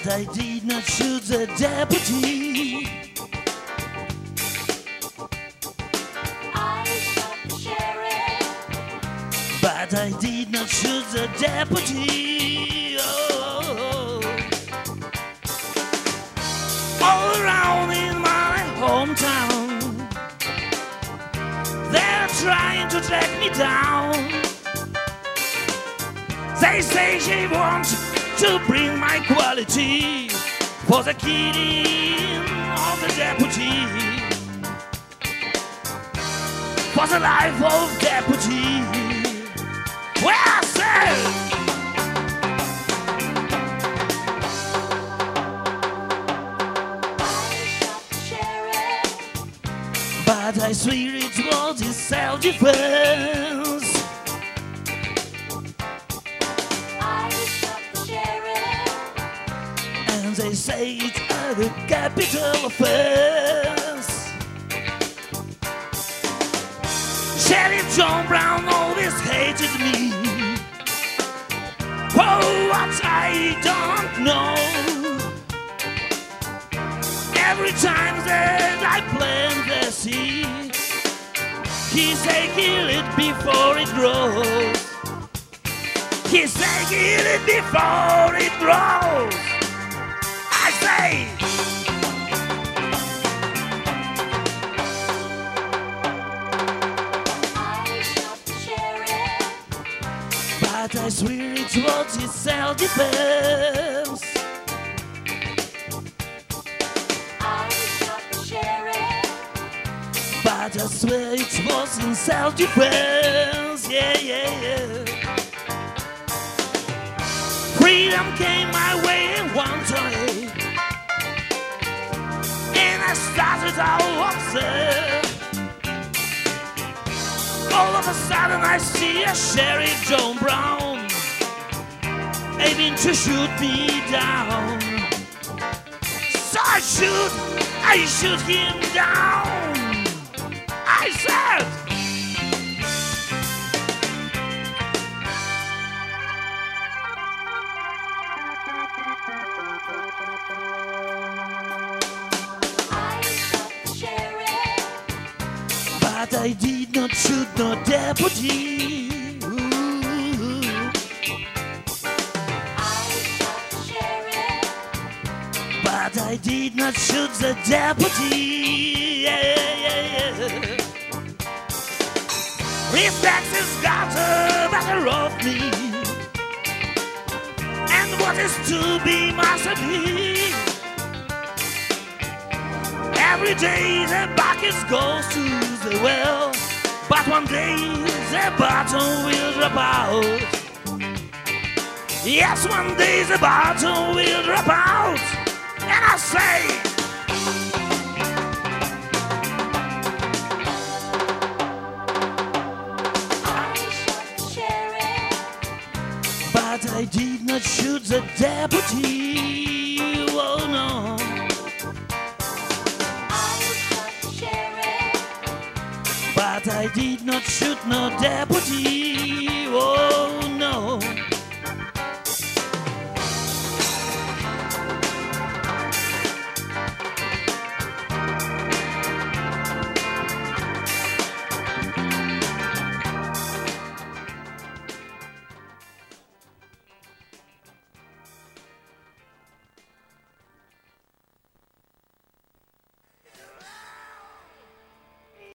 But I did not shoot the deputy. I shot the sheriff. But I did not shoot the deputy. Oh. All around in my hometown, they're trying to track me down. They say she wants to bring my quality for the killing of the deputy, for the life of deputy. Well, I said, I shot the sheriff. but I swear it was in self-defense. I shot the sheriff. And they say it's a capital offense. Sheriff John Brown always hated me for what I don't know. Every time that I plant the seed, he say kill it before it grows. He say kill it before it grows. I say, I shot the sheriff. but I swear it was in self-defense. I shot the sheriff. But I swear it was in self-defense. Yeah, yeah, yeah. Freedom came my way one day, and I started out upset. All of a sudden I see a Sheriff John Brown aiming to shoot me down. So I shoot him down. I said, I shot the sheriff. but I did not shoot no deputy. Ooh. I shot the sheriff. But I did not shoot the deputy. Yeah, yeah, yeah. Reflexes got the better of me, and what is to be must be. Every day the bucket goes to the well, but one day the bottom will drop out. Yes, one day the bottom will drop out. And I say, I shot the sheriff. but I did not shoot the deputy. Oh no. I shot the sheriff. But I did not shoot no deputy. Oh no.